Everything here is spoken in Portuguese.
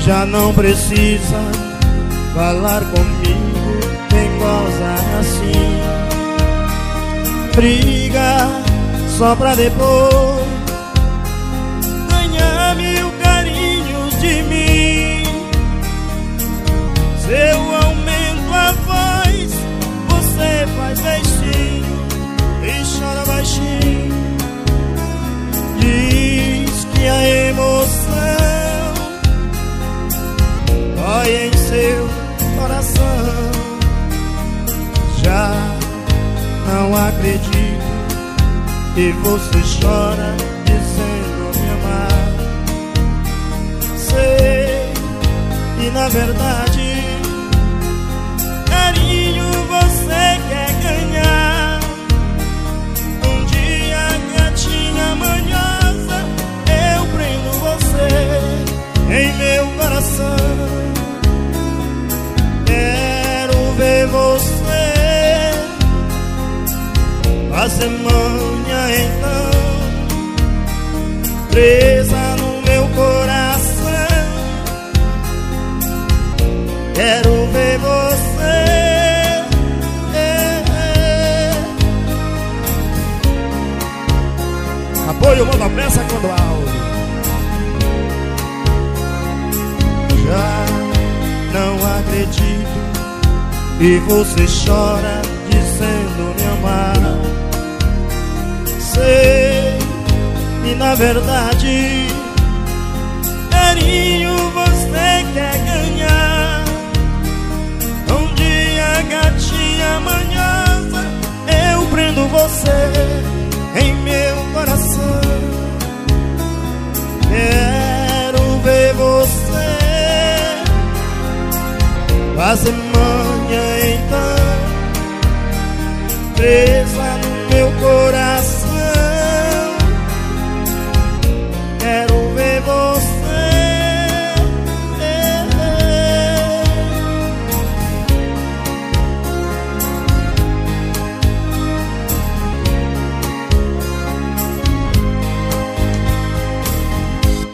Já não precisa falar comigo, quem goza assim. Briga só pra depois ganhar mil carinhos de mim. Se eu aumento a voz, você faz baixinho e chora baixinho. Diz que a emoção dói em seu coração. Já não acredito que você chora dizendo me amar. Sei que na verdade carinho você quer ganhar. Um dia, gatinha manhosa, eu prendo você em meu coração. Quero ver você fazer manha então, presa no meu coração. Quero ver você. Apoio, manda peça quando áudio. Já não acredito e você chora dizendo me amar. Sei que na verdade carinho você quer ganhar. Um dia, gatinha manhosa, eu prendo você em meu coração. Quero ver você fazer